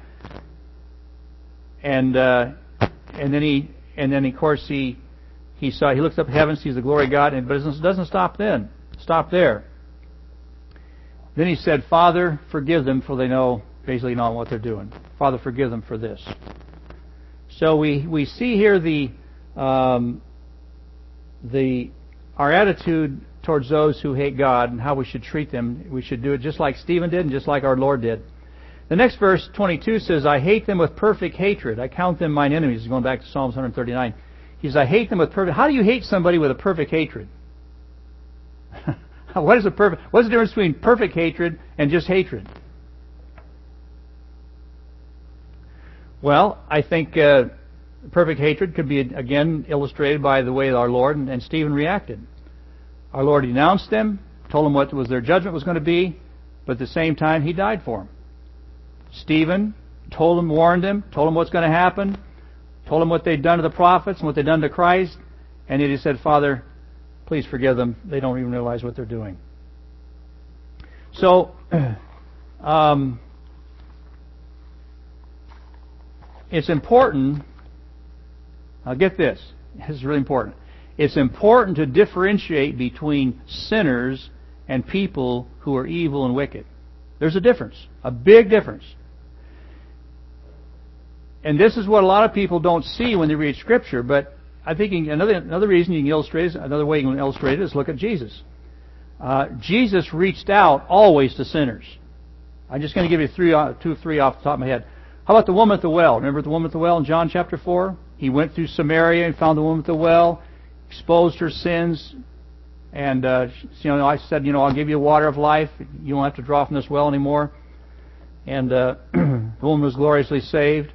and uh, and then he and then of course he he saw he looks up at heaven, sees the glory of God, and but it doesn't stop then. Stop there. Then he said, "Father, forgive them, for they know basically not what they're doing. Father, forgive them for this." So we we see here the um, the our attitude towards those who hate God and how we should treat them. We should do it just like Stephen did and just like our Lord did. The next verse, twenty-two, says, "I hate them with perfect hatred. I count them mine enemies." Going back to Psalms one thirty-nine. He says, "I hate them with perfect..." How do you hate somebody with a perfect hatred? What is a perfect? What's the difference between perfect hatred and just hatred? Well, I think uh, perfect hatred could be again illustrated by the way our Lord and, and Stephen reacted. Our Lord denounced them, told them what was their judgment was going to be, but at the same time He died for them. Stephen told them, warned them, told them what's going to happen, told them what they'd done to the prophets and what they'd done to Christ, and then he said, "Father, please forgive them. They don't even realize what they're doing." So, um, it's important. Now get this. This is really important. It's important to differentiate between sinners and people who are evil and wicked. There's a difference. A big difference. And this is what a lot of people don't see when they read Scripture, but I think another another reason you can illustrate it, another way you can illustrate it is look at Jesus. Uh, Jesus reached out always to sinners. I'm just going to give you three, two or three off the top of my head. How about the woman at the well? Remember the woman at the well in John chapter four? He went through Samaria and found the woman at the well, exposed her sins, and uh, you know, I said, you know, I'll give you water of life. You don't have to draw from this well anymore. And uh, the woman was gloriously saved.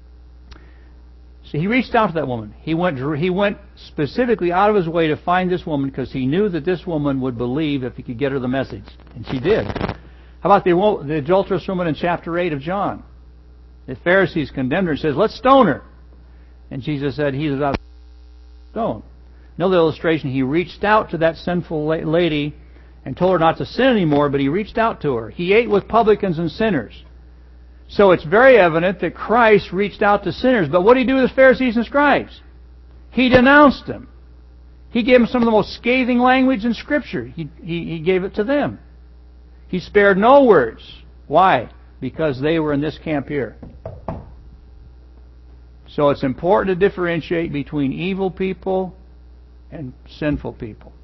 So he reached out to that woman. He went he went specifically out of his way to find this woman because he knew that this woman would believe if he could get her the message. And she did. How about the, the adulterous woman in chapter eight of John? The Pharisees condemned her and says, "Let's stone her." And Jesus said, "He is without stone." Another illustration, he reached out to that sinful lady and told her not to sin anymore, but he reached out to her. He ate with publicans and sinners. So it's very evident that Christ reached out to sinners. But what did he do with the Pharisees and scribes? He denounced them. He gave them some of the most scathing language in Scripture. He, he, he gave it to them. He spared no words. Why? Because they were in this camp here. So it's important to differentiate between evil people and sinful people.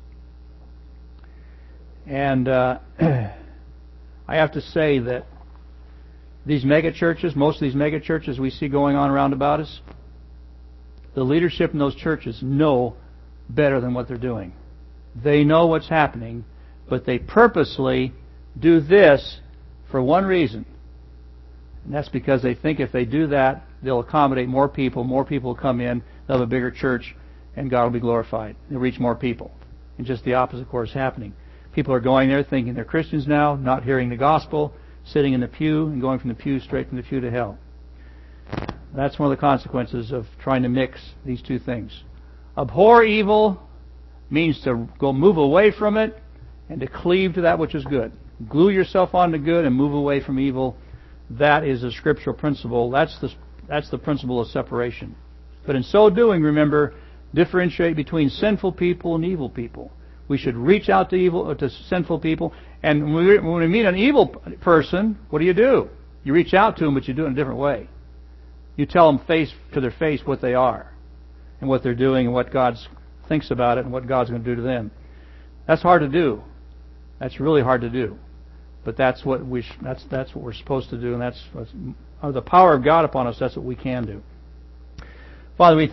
And uh, I have to say that these mega churches, most of these mega churches we see going on around about us, the leadership in those churches know better than what they're doing. They know what's happening, but they purposely do this for one reason. And that's because they think if they do that, they'll accommodate more people, more people will come in, they'll have a bigger church, and God will be glorified. They'll reach more people. And just the opposite, of course, is happening. People are going there thinking they're Christians now, not hearing the gospel, sitting in the pew and going from the pew straight from the pew to hell. That's one of the consequences of trying to mix these two things. Abhor evil means to go move away from it and to cleave to that which is good. Glue yourself on to good and move away from evil. That is a scriptural principle. That's the that's the principle of separation. But in so doing, remember, differentiate between sinful people and evil people. We should reach out to evil to sinful people, and when we, when we meet an evil person, what do you do? You reach out to them, but you do it in a different way. You tell them face to their face what they are, and what they're doing, and what God thinks about it, and what God's going to do to them. That's hard to do. That's really hard to do. But that's what we sh- that's that's what we're supposed to do, and that's what's, uh, the power of God upon us. That's what we can do. Father, we